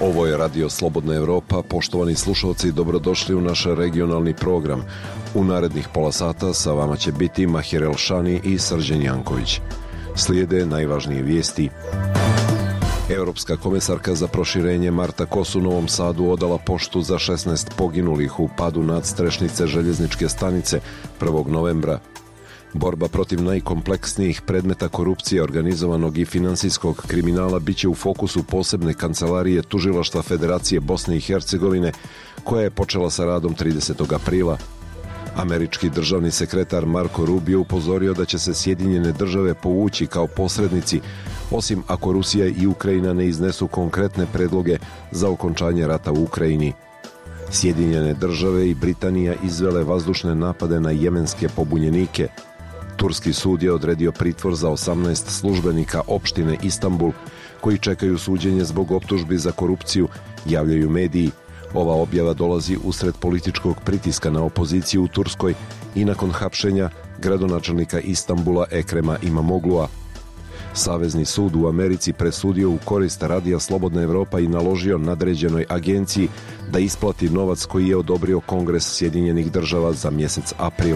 Ovo je Radio Slobodna Evropa. Poštovani slušalci, dobrodošli u naš regionalni program. U narednih pola sata sa vama će biti Mahir Elšani i Srđan Janković. Slijede najvažnije vijesti. Europska komesarka za proširenje Marta Kos u Novom Sadu odala poštu za 16 poginulih u padu nadstrešnice željezničke stanice 1. novembra. Borba protiv najkompleksnijih predmeta korupcije, organizovanog i finansijskog kriminala biće u fokusu posebne kancelarije Tužilaštva Federacije Bosne i Hercegovine, koja je počela sa radom 30. aprila. Američki državni sekretar Marko Rubio upozorio da će se Sjedinjene države povući kao posrednici, osim ako Rusija i Ukrajina ne iznesu konkretne predloge za okončanje rata u Ukrajini. Sjedinjene države i Britanija izvele vazdušne napade na jemenske pobunjenike. Turski sud je odredio pritvor za 18 službenika opštine Istanbul koji čekaju suđenje zbog optužbi za korupciju, javljaju mediji. Ova objava dolazi usred političkog pritiska na opoziciju u Turskoj i nakon hapšenja gradonačelnika Istanbula Ekrema Imamoglua. Savezni sud u Americi presudio u korist Radija Slobodna Evropa i naložio nadređenoj agenciji da isplati novac koji je odobrio Kongres Sjedinjenih država za mjesec april.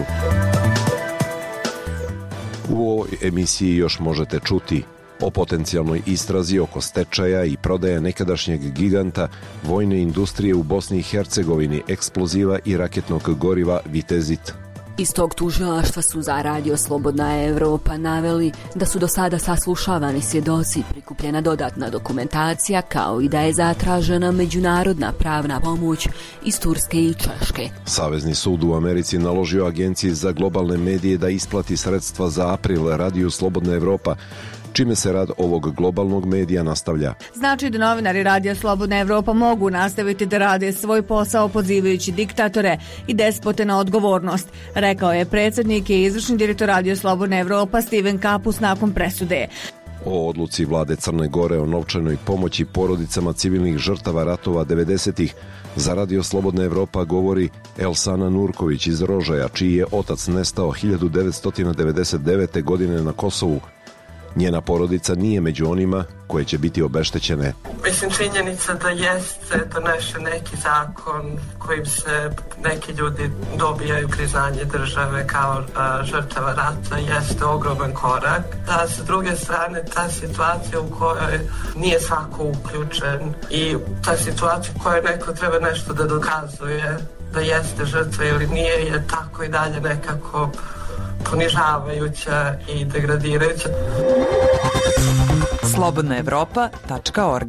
U ovoj emisiji još možete čuti o potencijalnoj istrazi oko stečaja i prodaje nekadašnjeg giganta vojne industrije u Bosni i Hercegovini, eksploziva i raketnog goriva Vitezit. Iz tog tužilaštva su za Radio Slobodna Evropa naveli da su do sada saslušavani svjedoci, prikupljena dodatna dokumentacija, kao i da je zatražena međunarodna pravna pomoć iz Turske i Češke. Savezni sud u Americi naložio Agenciji za globalne medije da isplati sredstva za april Radiju Slobodna Evropa, čime se rad ovog globalnog medija nastavlja. Znači da novinari Radija Slobodna Evropa mogu nastaviti da rade svoj posao pozivajući diktatore i despote na odgovornost, rekao je predsjednik i izvršni direktor Radija Slobodna Evropa Steven Kapus nakon presude. O odluci vlade Crne Gore o novčanoj pomoći porodicama civilnih žrtava ratova 90-ih za Radio Slobodna Evropa govori Elsana Nurković iz Rožaja, čiji je otac nestao 1999. godine na Kosovu. Njena porodica nije među onima koje će biti obeštećene. Mislim, činjenica da jeste donešen neki zakon kojim se neki ljudi dobijaju priznanje države kao žrtava rata jeste ogroman korak. Da, sa druge strane, ta situacija u kojoj nije svako uključen i ta situacija u kojoj neko treba nešto da dokazuje da jeste žrtva ili nije, je tako i dalje nekako ponižavajuća i degradirajuća. slobodnaevropa.org.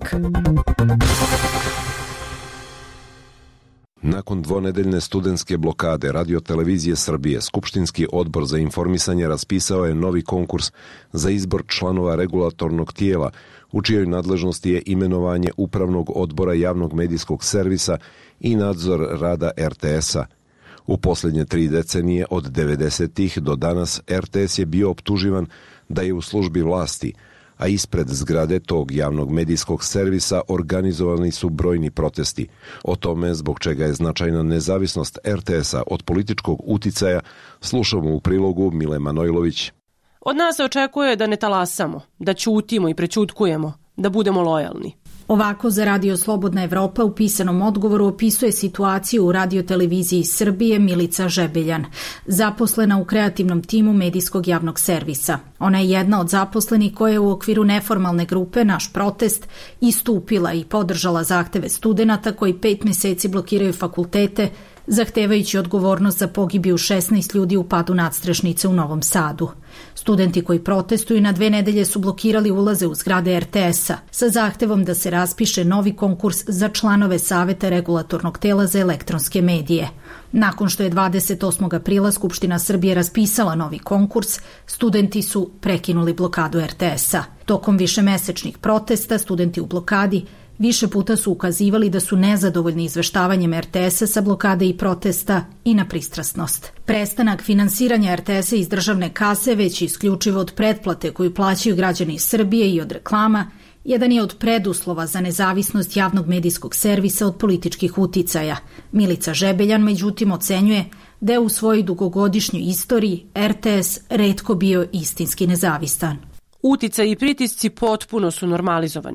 Nakon dvonedeljne studentske blokade Radio-televizije Srbije, Skupštinski odbor za informisanje raspisao je novi konkurs za izbor članova regulatornog tijela, u čijoj nadležnosti je imenovanje Upravnog odbora javnog medijskog servisa i nadzor rada RTS-a. U posljednje 3 decenije od 90-ih do danas RTS je bio optuživan da je u službi vlasti, a ispred zgrade tog javnog medijskog servisa organizovani su brojni protesti. O tome zbog čega je značajna nezavisnost RTS-a od političkog uticaja slušamo u prilogu Mile Manojlović. Od nas se očekuje da ne talasamo, da ćutimo i prećutkujemo, da budemo lojalni. Ovako za Radio Slobodna Evropa u pisanom odgovoru opisuje situaciju u Radio-televiziji Srbije Milica Žebeljan, zaposlena u kreativnom timu medijskog javnog servisa. Ona je jedna od zaposlenih koja je u okviru neformalne grupe Naš protest istupila i podržala zahteve studenata koji 5 mjeseci blokiraju fakultete, zahtevajući odgovornost za pogibiju 16 ljudi u padu nadstrešnice u Novom Sadu. Studenti koji protestuju na 2 nedelje su blokirali ulaze u zgrade RTS-a sa zahtevom da se raspiše novi konkurs za članove Saveta regulatornog tela za elektronske medije. Nakon što je 28. aprila Skupština Srbije raspisala novi konkurs, studenti su prekinuli blokadu RTS-a. Tokom višemesečnih protesta studenti u blokadi više puta su ukazivali da su nezadovoljni izveštavanjem RTS-a sa blokade i protesta i na pristrasnost. Prestanak finansiranja RTS-a iz državne kase, već isključivo od pretplate koju plaćaju građani Srbije i od reklama, jedan je od preduslova za nezavisnost javnog medijskog servisa od političkih uticaja. Milica Žebeljan međutim ocenjuje da je u svojoj dugogodišnjoj istoriji RTS retko bio istinski nezavistan. Uticaj i pritisci potpuno su normalizovani.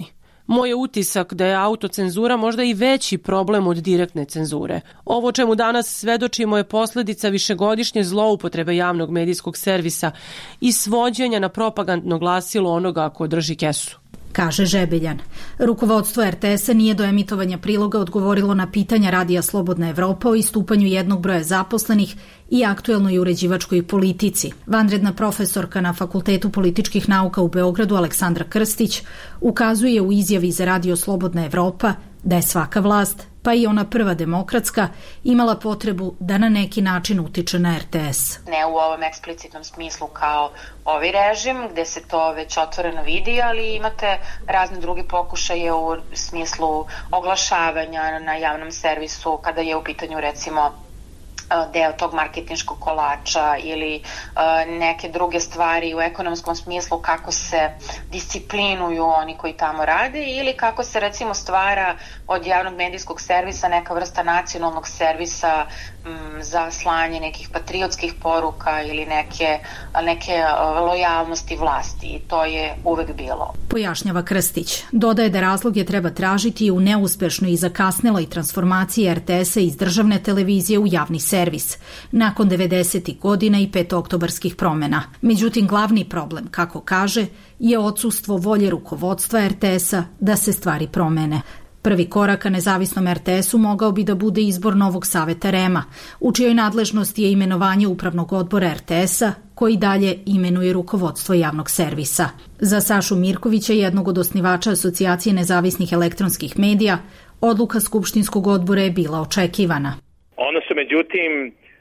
Moj je utisak da je autocenzura možda i veći problem od direktne cenzure. Ovo čemu danas svedočimo je posljedica višegodišnje zloupotrebe javnog medijskog servisa i svođenja na propagandno glasilo onoga ko drži kesu. Kaže Žebeljan. Rukovodstvo RTS-a nije do emitovanja priloga odgovorilo na pitanja Radija Slobodna Evropa o istupanju jednog broja zaposlenih i aktuelnoj uređivačkoj politici. Vanredna profesorka na Fakultetu političkih nauka u Beogradu Aleksandra Krstić ukazuje u izjavi za Radio Slobodna Evropa da je svaka vlast, pa i ona prva demokratska, imala potrebu da na neki način utiče na RTS. Ne u ovom eksplicitnom smislu kao ovaj režim, gde se to već otvoreno vidi, ali imate razne druge pokušaje u smislu oglašavanja na javnom servisu, kada je u pitanju recimo deo tog marketinškog kolača ili neke druge stvari u ekonomskom smislu, kako se disciplinuju oni koji tamo rade ili kako se recimo stvara od javnog medijskog servisa neka vrsta nacionalnog servisa za slanje nekih patriotskih poruka ili neke lojalnosti vlasti, i to je uvek bilo. Pojašnjava Krstić. Dodaje da razloge treba tražiti u neuspešnoj i zakasneloj transformaciji RTS-a iz državne televizije u javni servis, nakon 90. godina i petooktobarskih promjena. Međutim, glavni problem, kako kaže, je odsustvo volje rukovodstva RTS-a da se stvari promene. Prvi korak ka nezavisnom RTS-u mogao bi da bude izbor novog saveta REM-a, u čijoj nadležnosti je imenovanje upravnog odbora RTS-a, koji dalje imenuje rukovodstvo javnog servisa. Za Sašu Mirkovića, jednog od osnivača Asocijacije nezavisnih elektronskih medija, odluka Skupštinskog odbora je bila očekivana. Ono što međutim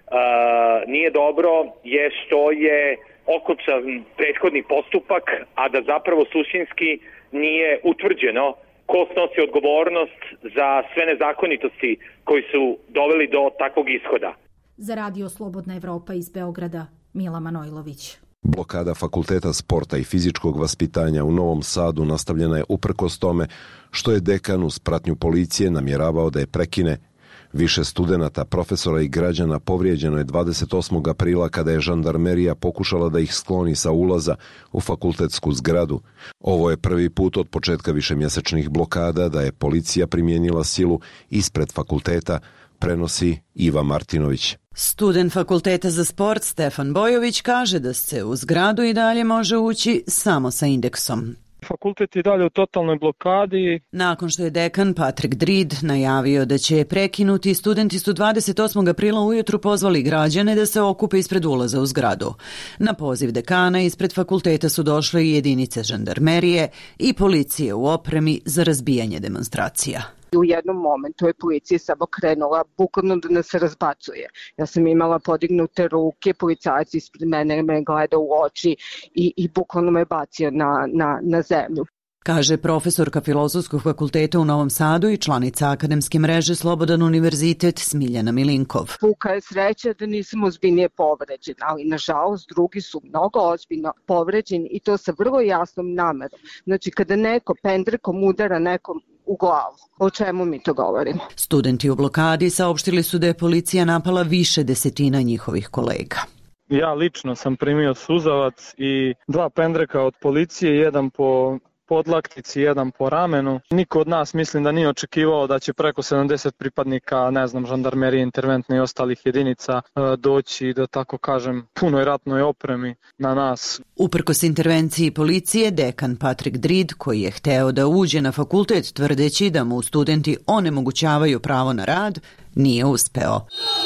nije dobro je što je okončan prethodni postupak, a da zapravo suštinski nije utvrđeno ko snosi odgovornost za sve nezakonitosti koji su doveli do takvog ishoda. Za Radio Slobodna Evropa iz Beograda, Mila Manojlović. Blokada Fakulteta sporta i fizičkog vaspitanja u Novom Sadu nastavljena je uprkos tome što je dekan uz pratnju policije namjeravao da je prekine. Više studenata, profesora i građana povrijeđeno je 28. aprila kada je žandarmerija pokušala da ih skloni sa ulaza u fakultetsku zgradu. Ovo je prvi put od početka višemjesečnih blokada da je policija primijenila silu ispred fakulteta, prenosi Iva Martinović. Student Fakulteta za sport Stefan Bojović kaže da se u zgradu i dalje može ući samo sa indeksom. Fakultet je dalje u totalnoj blokadi. Nakon što je dekan Patrick Drid najavio da će je prekinuti, studenti su 28. aprila ujutru pozvali građane da se okupe ispred ulaza u zgradu. Na poziv dekana ispred fakulteta su došle i jedinice žandarmerije i policije u opremi za razbijanje demonstracija. U jednom momentu je policija samo krenula bukvalno da nas razbacuje. Ja sam imala podignute ruke, policajac ispred mene me gleda u oči i bukvalno me bacio na zemlju. Kaže profesorka Filozofskog fakulteta u Novom Sadu i članica akademske mreže Slobodan univerzitet Smiljana Milinkov. Puka je sreća da nisam ozbiljnije povređen, ali nažalost drugi su mnogo ozbiljno povređeni i to sa vrlo jasnom namerom. Znači kada neko pendrekom udara nekom u glavu. O čemu mi to govorimo? Studenti u blokadi saopštili su da je policija napala više desetina njihovih kolega. Ja lično sam primio suzavac i 2 pendreka od policije, jedan po podlaktici, jedan po ramenu. Niko od nas mislim da nije očekivao da će preko 70 pripadnika, žandarmerije, interventne i ostalih jedinica doći, da tako kažem, punoj ratnoj opremi na nas. Uprkos intervenciji policije, dekan Patrick Drid, koji je hteo da uđe na fakultet tvrdeći da mu studenti onemogućavaju pravo na rad, nije uspeo.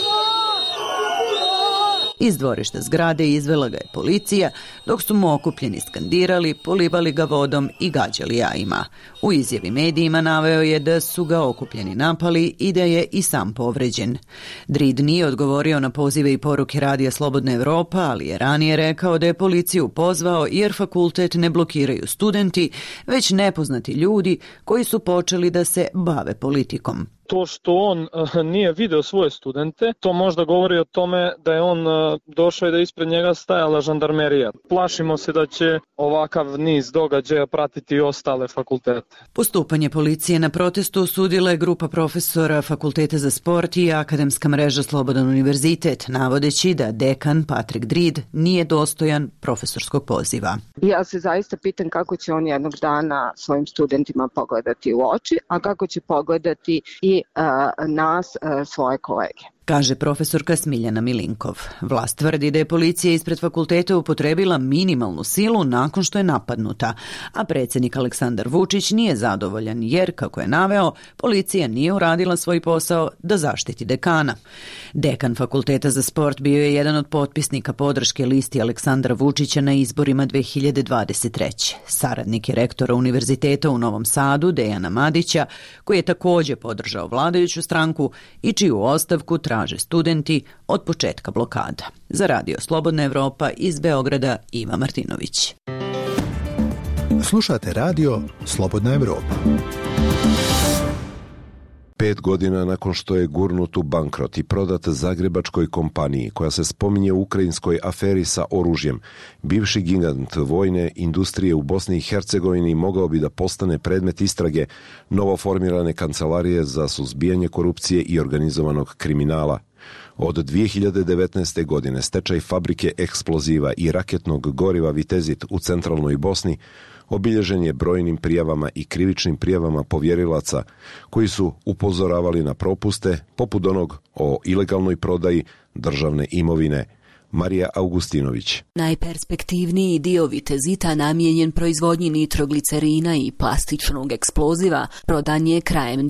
Iz dvorišta zgrade izvela ga je policija, dok su mu okupljeni skandirali, polivali ga vodom i gađali jajima. U izjavi medijima naveo je da su ga okupljeni napali i da je i sam povređen. Drid nije odgovorio na pozive i poruke Radija Slobodna Evropa, ali je ranije rekao da je policiju pozvao jer fakultet ne blokiraju studenti, već nepoznati ljudi koji su počeli da se bave politikom. To što on nije video svoje studente, to možda govori o tome da je on došao i da ispred njega stajala žandarmerija. Plašimo se da će ovakav niz događaja pratiti i ostale fakultete. Postupanje policije na protestu osudila je grupa profesora Fakulteta za sport i akademska mreža Slobodan univerzitet, navodeći da dekan Patrik Drid nije dostojan profesorskog poziva. Ja se zaista pitam kako će on jednog dana svojim studentima pogledati u oči, a kako će pogledati i nas, svoje kolege. Kaže profesorka Smiljana Milinkov. Vlast tvrdi da je policija ispred fakulteta upotrebila minimalnu silu nakon što je napadnuta, a predsjednik Aleksandar Vučić nije zadovoljan jer, kako je naveo, policija nije uradila svoj posao da zaštiti dekana. Dekan Fakulteta za sport bio je jedan od potpisnika podrške listi Aleksandra Vučića na izborima 2023. Saradnik je rektora univerziteta u Novom Sadu, Dejana Madića, koji je također podržao vladajuću stranku i čiju ostavku traže studenti od početka blokada. Za Radio Slobodna Evropa iz Beograda, Iva Martinović. Slušate Radio Slobodna Evropa. 5 godina nakon što je gurnut u bankrot i prodat zagrebačkoj kompaniji koja se spominje u ukrajinskoj aferi sa oružjem, bivši gigant vojne industrije u Bosni i Hercegovini mogao bi da postane predmet istrage novoformirane kancelarije za suzbijanje korupcije i organizovanog kriminala. Od 2019. godine stečaj fabrike eksploziva i raketnog goriva Vitezit u centralnoj Bosni obilježen je brojnim prijavama i krivičnim prijavama povjerilaca koji su upozoravali na propuste poput onog o ilegalnoj prodaji državne imovine. Marija Augustinović. Najperspektivniji dio Vitezita namijenjen proizvodnji nitroglicerina i plastičnog eksploziva prodan je krajem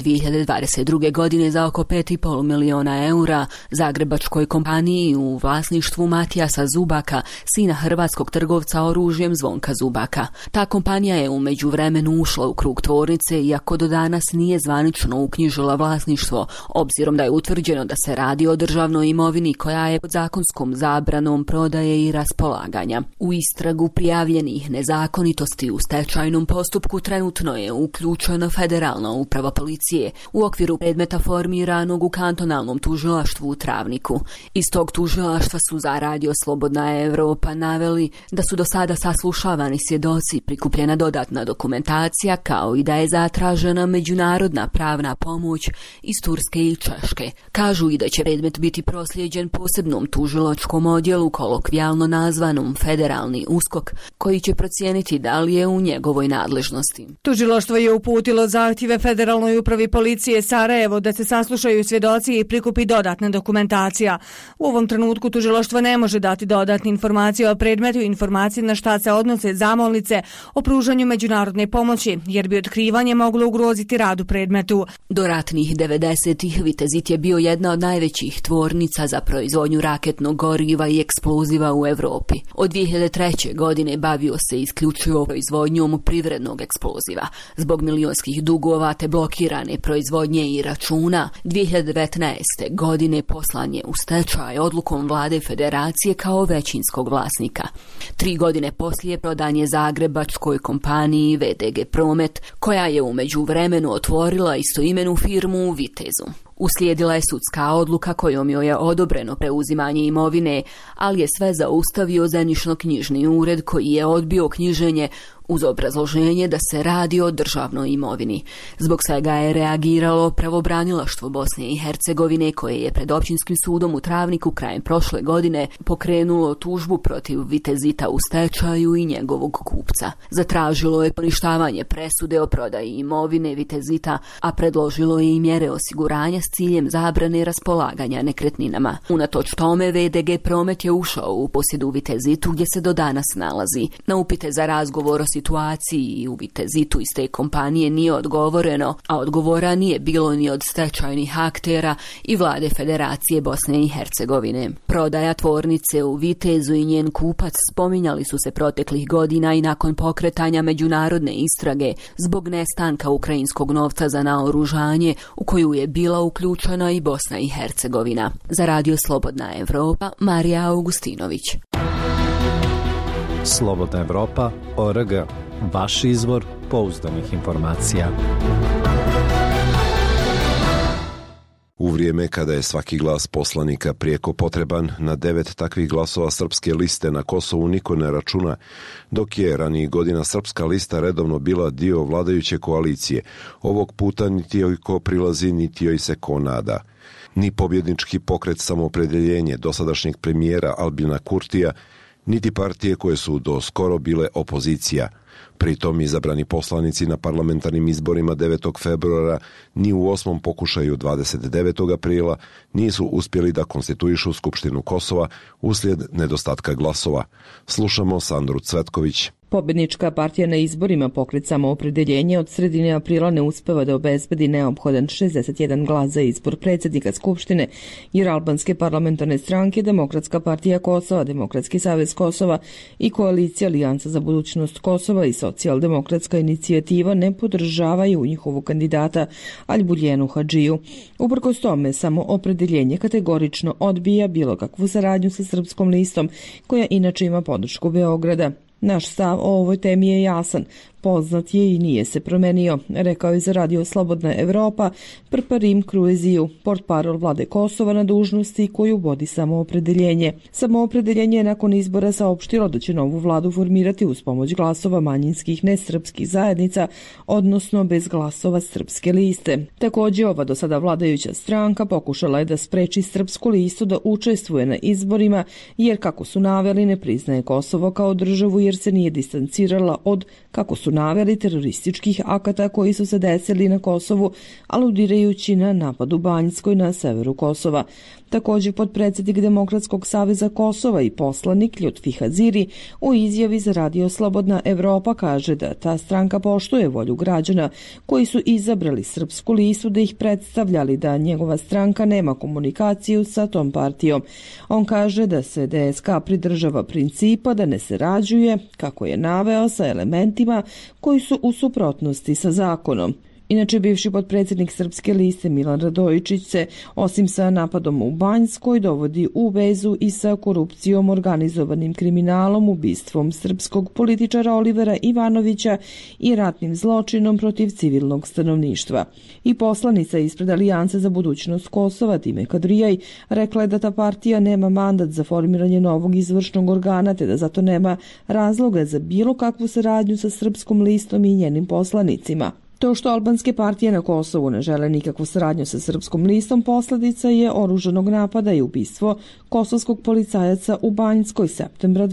2022. godine za oko 5,5 miliona eura zagrebačkoj kompaniji u vlasništvu Matijasa Zubaka, sina hrvatskog trgovca oružjem Zvonka Zubaka. Ta kompanija je u međuvremenu ušla u krug tvornice, iako do danas nije zvanično uknjižila vlasništvo, obzirom da je utvrđeno da se radi o državnoj imovini koja je pod zakonskom zabranom prodaje i raspolaganja. U istragu prijavljenih nezakonitosti u stečajnom postupku trenutno je uključena Federalna uprava policije u okviru predmeta formiranog u kantonalnom tužilaštvu u Travniku. Iz tog tužilaštva su za Radio Slobodna Evropa naveli da su do sada saslušavani svjedoci, prikupljena dodatna dokumentacija, kao i da je zatražena međunarodna pravna pomoć iz Turske i Češke. Kažu i da će predmet biti proslijeđen posebnom tužilačkom odjelu, kolokvijalno nazvanom Federalni USKOK, koji će procijeniti da li je u njegovoj nadležnosti. Tužilaštvo je uputilo zahtjeve Federalnoj upravi policije Sarajevo da se saslušaju svjedoci i prikupi dodatna dokumentacija. U ovom trenutku tužilaštvo ne može dati dodatne informacije o predmetu i informacije na šta se odnose zamolnice o pružanju međunarodne pomoći, jer bi otkrivanje moglo ugroziti rad u predmetu. Do ratnih 90-ih Vitezit je bio jedna od najvećih tvornica za proizvodnju raketnog goriva i eksploziva u Evropi. Od 2003. godine bavio se isključivo proizvodnjom privrednog eksploziva. Zbog milionskih dugova te blokirane proizvodnje i računa, 2019. godine poslan je u stečaj odlukom vlade Federacije kao većinskog vlasnika. 3 godine poslije prodan je zagrebačkoj kompaniji VDG Promet, koja je u međuvremenu otvorila istoimenu firmu u Vitezu. Uslijedila je sudska odluka kojom joj je odobreno preuzimanje imovine, ali je sve zaustavio zemljišno-knjižni ured koji je odbio knjiženje uz obrazloženje da se radi o državnoj imovini. Zbog svega je reagiralo pravobranilaštvo Bosne i Hercegovine, koje je pred općinskim sudom u Travniku krajem prošle godine pokrenulo tužbu protiv Vitezita u stečaju i njegovog kupca. Zatražilo je poništavanje presude o prodaji imovine Vitezita, a predložilo je i mjere osiguranja s ciljem zabrane raspolaganja nekretninama. Unatoč tome, VDG Promet je ušao u posjedu Vitezitu, gdje se do danas nalazi. Na upite za razgovor o situaciji u Vitezitu iz te kompanije nije odgovoreno, a odgovora nije bilo ni od stečajnih aktera i vlade Federacije Bosne i Hercegovine. Prodaja tvornice u Vitezu i njen kupac spominjali su se proteklih godina i nakon pokretanja međunarodne istrage zbog nestanka ukrajinskog novca za naoružanje u koju je bila uključena i Bosna i Hercegovina. Za Radio Slobodna Evropa, Marija Augustinović. Slobodna Evropa.org, vaš izvor pouzdanih informacija. vrijeme kada je svaki glas poslanika prijeko potreban, na 9 takvih glasova Srpske liste na Kosovu niko ne računa, dok je ranijih godina Srpska lista redovno bila dio vladajuće koalicije. Ovog puta niti joj ko prilazi, niti joj se ko nada. Ni pobjednički pokret Samoopredeljenje dosadašnjeg premijera Albina Kurtija, niti partije koje su do skoro bile opozicija. Pritom izabrani poslanici na parlamentarnim izborima 9. februara ni u 8. pokušaju 29. aprila nisu uspjeli da konstituišu Skupštinu Kosova uslijed nedostatka glasova. Slušamo Sandru Cvetković. Pobjednička partija na izborima Pokret Samoopredeljenje od sredine aprila ne uspeva da obezbedi neophodan 61 glas za izbor predsjednika Skupštine, jer albanske parlamentarne stranke, Demokratska partija Kosova, Demokratski savez Kosova i koalicija Alijansa za budućnost Kosova i Socijaldemokratska inicijativa ne podržavaju njihovog kandidata Aljbuljenu Hadžiju. Uprkos tome, Samoopredeljenje kategorično odbija bilo kakvu saradnju sa Srpskom listom, koja inače ima podršku Beograda. Naš stav o ovoj temi je jasan, poznat je i nije se promenio, rekao je za Radio Slobodna Evropa Prparim Krueziju, portparol vlade Kosova na dužnosti koju vodi Samoopredeljenje. Samoopredeljenje je nakon izbora saopštilo da će novu vladu formirati uz pomoć glasova manjinskih nesrpskih zajednica, odnosno bez glasova Srpske liste. Također, ova do sada vladajuća stranka pokušala je da spreči Srpsku listu da učestvuje na izborima, jer kako su naveli ne priznaje Kosovo kao državu jer se nije distancirala od, kako su naveli, terorističkih akata koji su se desili na Kosovu, aludirajući na napad u Banjskoj na severu Kosova. Također, potpredsjednik Demokratskog saveza Kosova i poslanik Ljutfi Haziri u izjavi za Radio Slobodna Evropa kaže da ta stranka poštuje volju građana koji su izabrali Srpsku listu da ih predstavljali, da njegova stranka nema komunikaciju sa tom partijom. On kaže da se DSK pridržava principa da ne sarađuje, kako je naveo, sa elementima koji su u suprotnosti sa zakonom. Inače, bivši potpredsjednik Srpske liste Milan Radojičić se, osim sa napadom u Banjskoj, dovodi u vezu i sa korupcijom, organizovanim kriminalom, ubistvom srpskog političara Olivera Ivanovića i ratnim zločinom protiv civilnog stanovništva. I poslanica ispred Alijanse za budućnost Kosova, Time Kadrijaj, rekla je da ta partija nema mandat za formiranje novog izvršnog organa, te da zato nema razloga za bilo kakvu saradnju sa Srpskom listom i njenim poslanicima. To što albanske partije na Kosovu ne žele nikakvu saradnju sa Srpskom listom posljedica je oružanog napada i ubistvo kosovskog policajaca u Banjskoj septembra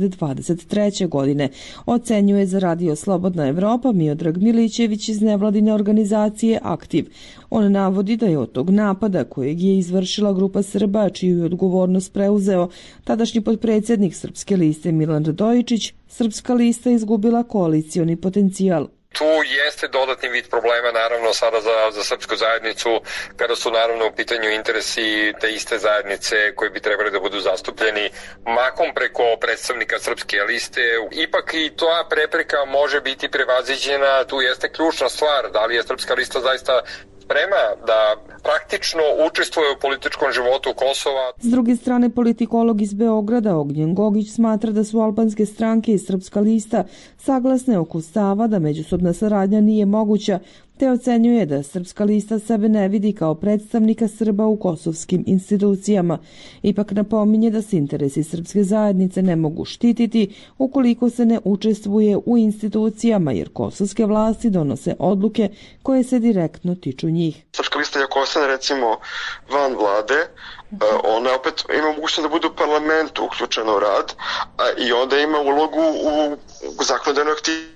2023. godine, ocenjuje za Radio Slobodna Evropa Miodrag Milićević iz nevladine organizacije Aktiv. On navodi da je od tog napada kojeg je izvršila grupa Srba, čiju je odgovornost preuzeo tadašnji potpredsjednik Srpske liste Milan Radojičić, Srpska lista izgubila koalicioni potencijal. Tu jeste dodatni vid problema naravno sada za srpsku zajednicu kada su naravno u pitanju interesi te iste zajednice koji bi trebali da budu zastupljeni mahom preko predstavnika Srpske liste. Ipak i ta prepreka može biti prevaziđena, tu jeste ključna stvar, da li je Srpska lista zaista sprema da praktično učestvuje u političkom životu Kosova. S druge strane, politikolog iz Beograda Ognjen Gogić smatra da su albanske stranke i Srpska lista saglasne oko stava da međusobna saradnja nije moguća, te ocenjuje da Srpska lista sebe ne vidi kao predstavnika Srba u kosovskim institucijama. Ipak napominje da se interesi srpske zajednice ne mogu štititi ukoliko se ne učestvuje u institucijama, jer kosovske vlasti donose odluke koje se direktno tiču njih. Srpska lista je ostane recimo van vlade, ona opet ima mogućnost da bude u parlamentu uključena u rad i onda ima ulogu u zakonodavnoj aktivnosti.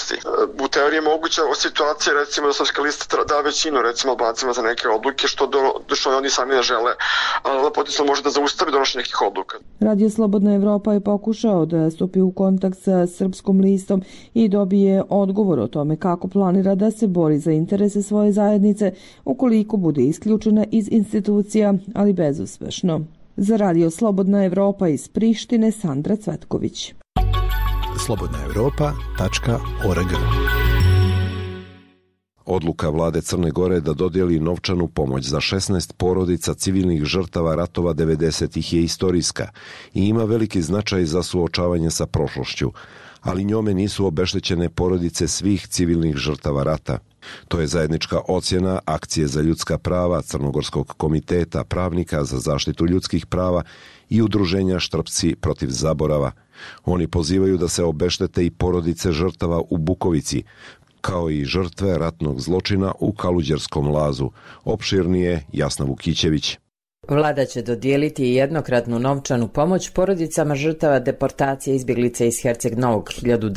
U teoriji je moguća situacija recimo da Srpska lista da većinu recimo Albancima za neke odluke što oni sami ne žele, ali potencijalno može da zaustavi donošenje nekih odluka. Radio Slobodna Evropa je pokušao da stupi u kontakt sa Srpskom listom i dobije odgovor o tome kako planira da se bori za interese svoje zajednice ukoliko bude isključena iz institucija, ali bezuspešno. Za Radio Slobodna Evropa iz Prištine, Sandra Cvetković. slobodnaevropa.org. Odluka vlade Crne Gore da dodijeli novčanu pomoć za 16 porodica civilnih žrtava ratova 90-ih je istorijska i ima veliki značaj za suočavanje sa prošlošću, ali njome nisu obeštećene porodice svih civilnih žrtava rata. To je zajednička ocjena Akcije za ljudska prava, Crnogorskog komiteta pravnika za zaštitu ljudskih prava i udruženja Štrpci protiv zaborava. Oni pozivaju da se obeštete i porodice žrtava u Bukovici, kao i žrtve ratnog zločina u Kaluđerskom lazu. Opširnije Jasna Vukićević. Vlada će dodijeliti jednokratnu novčanu pomoć porodicama žrtava deportacije izbjeglice iz Herceg Novog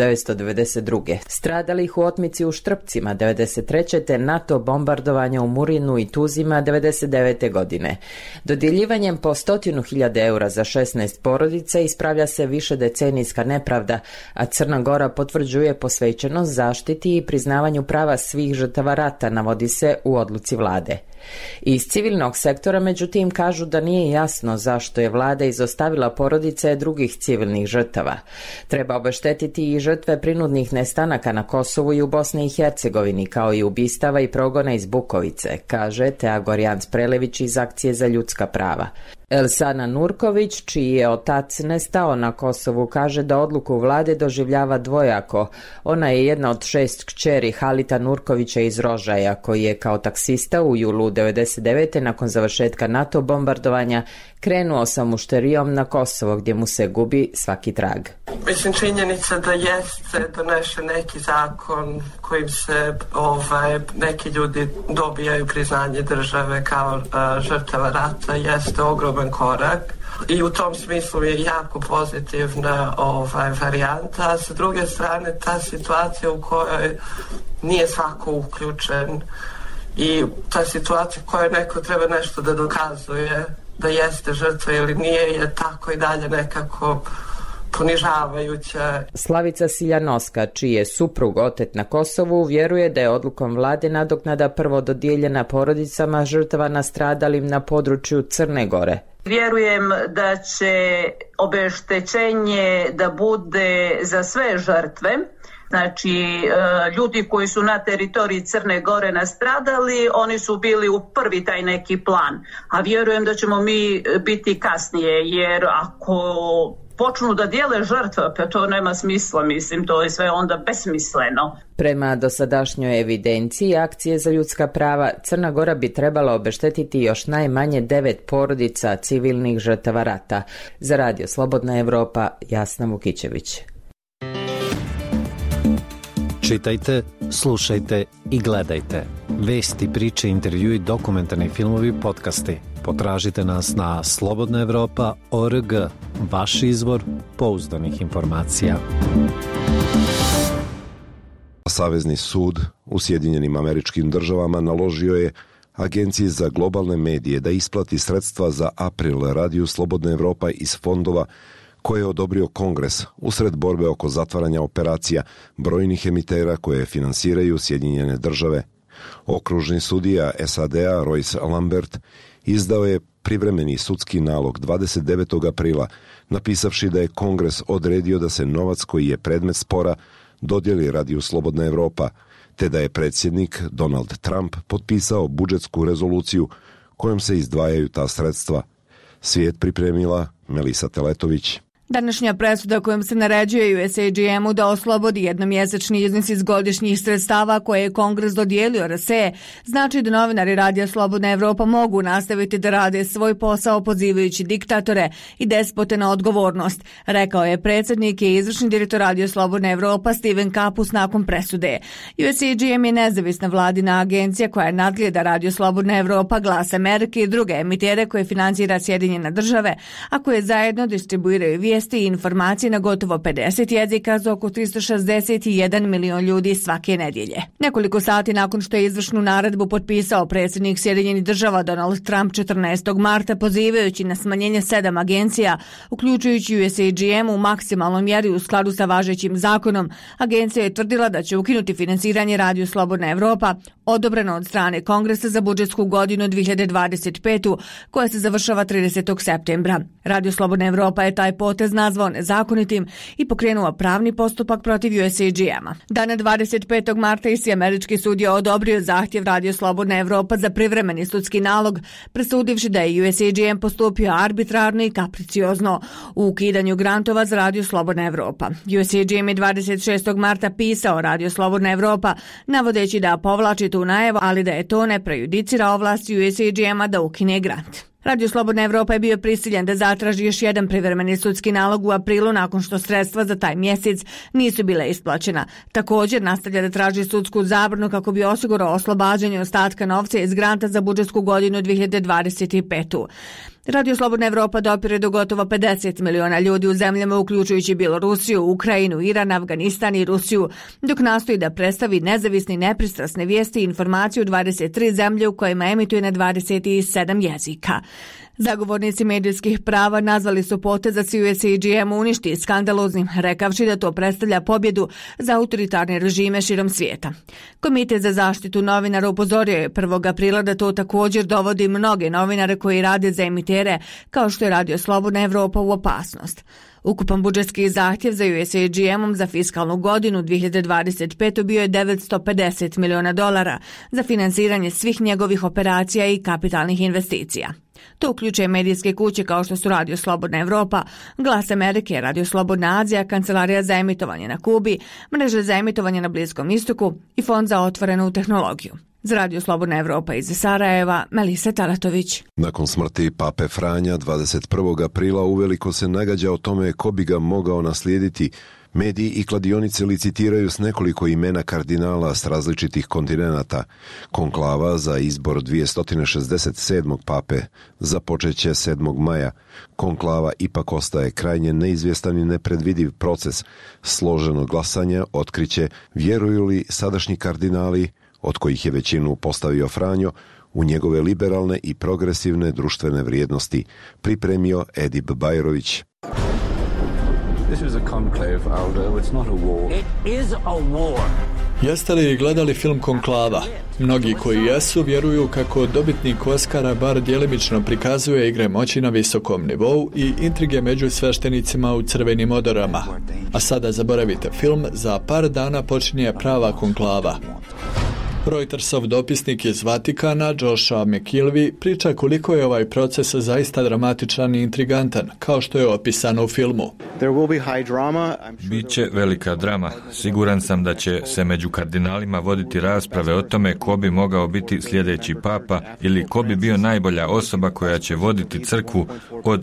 1992. Stradalih u otmici u Štrpcima 1993. te NATO bombardovanja u Murinu i Tuzima 1999. godine. Dodjeljivanjem po 100.000 eura za 16 porodica ispravlja se višedecenijska nepravda, a Crna Gora potvrđuje posvećenost zaštiti i priznavanju prava svih žrtava rata, navodi se u odluci vlade. Iz civilnog sektora, međutim, kažu da nije jasno zašto je vlada izostavila porodice drugih civilnih žrtava. Treba obeštetiti i žrtve prinudnih nestanaka na Kosovu i u Bosni i Hercegovini, kao i ubistava i progona iz Bukovice, kaže Tea Gorjans Prelević iz Akcije za ljudska prava. Elsana Nurković, čiji je otac nestao na Kosovu, kaže da odluku vlade doživljava dvojako. Ona je jedna od 6 kćeri Halita Nurkovića iz Rožaja, koji je kao taksista u julu 1999. nakon završetka NATO bombardovanja krenuo sa mušterijom na Kosovo, gdje mu se gubi svaki trag. Mislim, činjenica da jeste donešen neki zakon kojim se neki ljudi dobijaju priznanje države kao žrtava rata jeste ogroman korak i u tom smislu je jako pozitivna varijanta. S druge strane, ta situacija u kojoj nije svako uključen i ta situacija u kojoj neko treba nešto da dokazuje da jeste žrtva ili nije, je tako i dalje nekako ponižavajuća. Slavica Siljanoska, čiji je suprug otet na Kosovu, vjeruje da je odlukom vlade nadoknada prvo dodijeljena porodicama žrtava nastradalim na području Crne Gore. Vjerujem da će obeštećenje da bude za sve žrtve. Znači, ljudi koji su na teritoriji Crne Gore nastradali, oni su bili u prvi taj neki plan. A vjerujem da ćemo mi biti kasnije, jer ako počnu da dijele žrtve, pa to nema smisla, mislim, to je sve onda besmisleno. Prema dosadašnjoj evidenciji Akcije za ljudska prava, Crna Gora bi trebala obeštetiti još najmanje 9 porodica civilnih žrtava rata. Za Radio Slobodna Evropa, Jasna Vukićević. Čitajte, slušajte i gledajte. Vesti, priče, intervjui, dokumentarni filmovi, podcasti. Potražite nas na slobodnaevropa.org, vaš izvor pouzdanih informacija. Savezni sud u Sjedinjenim Američkim Državama naložio je Agenciji za globalne medije da isplati sredstva za april Radiju Slobodna Evropa iz fondova koje je odobrio Kongres usred borbe oko zatvaranja operacija brojnih emitera koje finansiraju Sjedinjene Države. Okružni sudija SAD-a Royce Lambert izdao je privremeni sudski nalog 29. aprila, napisavši da je Kongres odredio da se novac koji je predmet spora dodjeli Radiju Slobodna Evropa, te da je predsjednik Donald Trump potpisao budžetsku rezoluciju kojom se izdvajaju ta sredstva. Svijet pripremila Melisa Teletović. Današnja presuda kojom se naređuje USAGM-u da oslobodi jednomjesečni iznos iz godišnjih sredstava koje je Kongres dodijelio RSE, znači da novinari Radija Slobodna Evropa mogu nastaviti da rade svoj posao pozivajući diktatore i despote na odgovornost, rekao je predsjednik i izvršni direktor Radija Slobodna Evropa Steven Kapus nakon presude. USAGM je nezavisna vladina agencija koja nadgleda Radio Slobodna Evropa, Glas Amerike i druge emitere koje finansira Sjedinjene Države, a koje zajedno distribuiraju vijesti i informacije na gotovo 50 jezika za oko 361 milion ljudi svake nedjelje. Nekoliko sati nakon što je izvršnu naredbu potpisao predsjednik Sjedinjenih Država Donald Trump 14. marta pozivajući na smanjenje 7 agencija, uključujući USAGM u maksimalnoj mjeri u skladu sa važećim zakonom, agencija je tvrdila da će ukinuti finansiranje Radiju Slobodna Evropa, odobreno od strane Kongresa za budžetsku godinu 2025. koja se završava 30. septembra. Radio Slobodna Evropa je taj potez porez nazvao nezakonitim i pokrenuo pravni postupak protiv USAGM-a. Dana 25. marta isti američki sud je odobrio zahtjev Radio Slobodna Evropa za privremeni sudski nalog, presudivši da je USAGM postupio arbitrarno i kapriciozno u ukidanju grantova za Radio Slobodna Evropa. USAGM je 26. marta pisao Radio Slobodna Evropa, navodeći da povlači tu najavu, ali da je to ne prejudicira ovlasti USAGM-a da ukine grant. Radio Slobodna Evropa je bio prisiljen da zatraži još jedan privremeni sudski nalog u aprilu nakon što sredstva za taj mjesec nisu bile isplaćena. Također nastavlja da traži sudsku zabranu kako bi osigurao oslobađanje ostatka novca iz granta za budžetsku godinu 2025. Radio Slobodna Evropa dopire do gotovo 50 miliona ljudi u zemljama uključujući Bjelorusiju, Ukrajinu, Iran, Afganistan i Rusiju, dok nastoji da predstavi nezavisne i nepristrasne vijesti i informacije u 23 zemlje u kojima emituje na 27 jezika. Zagovornici medijskih prava nazvali su potez da se USAGM uništi skandaloznim, rekavši da to predstavlja pobjedu za autoritarne režime širom svijeta. Komitet za zaštitu novinara upozorio je 1. aprila da to također dovodi mnoge novinare koji rade za emitere, kao što je Radio Slobodna Evropa, u opasnost. Ukupan budžetski zahtjev za USAGM-om za fiskalnu godinu 2025. bio je $950 miliona za finansiranje svih njegovih operacija i kapitalnih investicija. To uključuje medijske kuće kao što su Radio Slobodna Evropa, Glas Amerike, Radio Slobodna Azija, Kancelarija za emitovanje na Kubi, Mreža za emitovanje na Bliskom istoku i Fond za otvorenu tehnologiju. Za Radio Slobodna Evropa iz Sarajeva, Melisa Talatović. Nakon smrti pape Franja 21. aprila uveliko se nagađa o tome ko bi ga mogao naslijediti. Mediji i kladionice licitiraju s nekoliko imena kardinala s različitih kontinenata. Konklava za izbor 267. pape započeće 7. maja. Konklava ipak ostaje krajnje neizvjestan i nepredvidiv proces. Složeno glasanje otkriće vjeruju li sadašnji kardinali, od kojih je većinu postavio Franjo, u njegove liberalne i progresivne društvene vrijednosti, pripremio Edip Bajrović. This is a conclave, Aldo. It's not a war. It is a war. Jeste li gledali film Konklava? Mnogi koji jesu vjeruju kako dobitnik Oskara bar djelimično prikazuje igre moći na visokom nivou i intrige među sveštenicima u crvenim odorama. A sada zaboravite film, za par dana počinje prava konklava. Reutersov dopisnik iz Vatikana, Joshua McKilvey, priča koliko je ovaj proces zaista dramatičan i intrigantan, kao što je opisano u filmu. Biće velika drama. Siguran sam da će se među kardinalima voditi rasprave o tome ko bi mogao biti sljedeći papa ili ko bi bio najbolja osoba koja će voditi crkvu od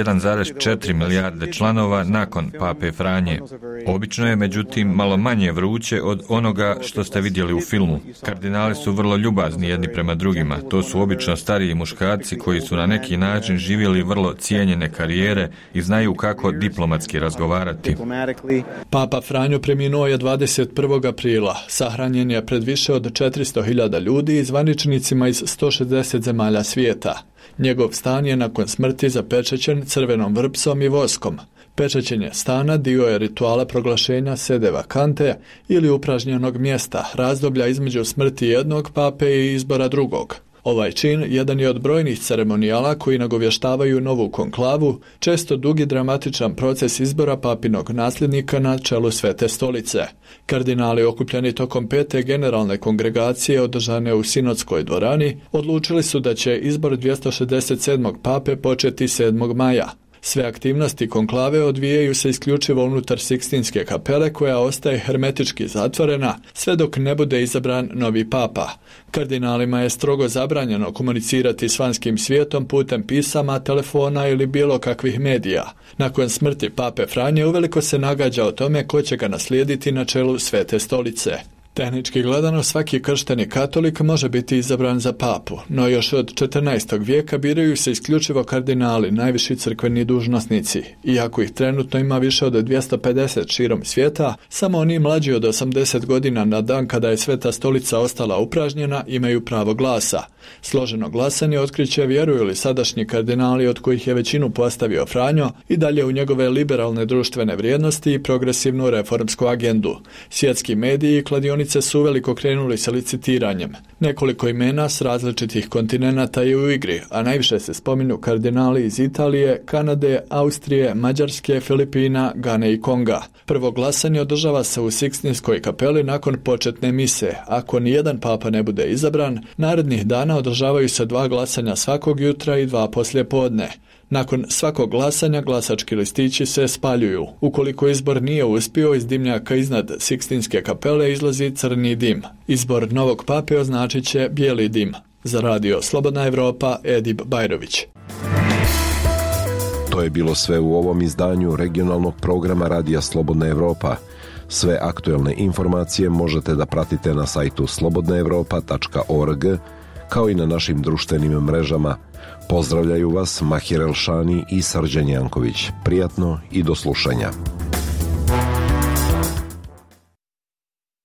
1,4 milijarde članova nakon pape Franje. Obično je, međutim, malo manje vruće od onoga što ste vidjeli u filmu. Kardinali su vrlo ljubazni jedni prema drugima. To su obično stariji muškarci koji su na neki način živjeli vrlo cijenjene karijere i znaju kako diplomatski razgovarati. Papa Franjo preminuo je 21. aprila. Sahranjen je pred više od 400.000 ljudi i zvaničnicima iz 160 zemalja svijeta. Njegov stan je nakon smrti zapečećen crvenom vrpsom i voskom. Pečećenje stana dio je rituala proglašenja sede vacante ili upražnjenog mjesta, razdoblja između smrti jednog pape i izbora drugog. Ovaj čin jedan je od brojnih ceremonijala koji nagovještavaju novu konklavu, često dugi dramatičan proces izbora papinog nasljednika na čelu Svete stolice. Kardinali okupljeni tokom 5. generalne kongregacije održane u Sinodskoj dvorani odlučili su da će izbor 267. pape početi 7. maja. Sve aktivnosti konklave odvijaju se isključivo unutar Sikstinske kapele koja ostaje hermetički zatvorena sve dok ne bude izabran novi papa. Kardinalima je strogo zabranjeno komunicirati s vanjskim svijetom putem pisama, telefona ili bilo kakvih medija. Nakon smrti pape Franje uveliko se nagađa o tome ko će ga naslijediti na čelu Svete stolice. Tehnički gledano, svaki kršteni katolik može biti izabran za papu, no još od 14. vijeka biraju se isključivo kardinali, najviši crkveni dužnosnici. Iako ih trenutno ima više od 250 širom svijeta, samo oni mlađi od 80 godina na dan kada je Sveta stolica ostala upražnjena imaju pravo glasa. Složeno glasanje otkriće vjeruju li sadašnji kardinali od kojih je većinu postavio Franjo i dalje u njegove liberalne društvene vrijednosti i progresivnu reformsku agendu. Svjetski mediji i kladionice pozajmice su uveliko krenuli sa licitiranjem. Nekoliko imena s različitih kontinenata je u igri, a najviše se spominju kardinali iz Italije, Kanade, Austrije, Mađarske, Filipina, Gane i Konga. Prvo glasanje održava se u Sikstinskoj kapeli nakon početne mise. Ako nijedan papa ne bude izabran, narednih dana održavaju se 2 glasanja svakog jutra i 2 poslijepodne. Nakon svakog glasanja glasački listići se spaljuju. Ukoliko izbor nije uspio, iz dimnjaka iznad Sikstinske kapele izlazi crni dim. Izbor novog pape označit će bijeli dim. Za radio Slobodna Evropa, Edip Bajrović. To je bilo sve u ovom izdanju regionalnog programa Radija Slobodna Evropa. Sve aktuelne informacije možete da pratite na sajtu slobodnaevropa.org, kao i na našim društvenim mrežama. Pozdravljaju vas Mahir Elšani i Srđan Janković. Prijatno i do slušanja.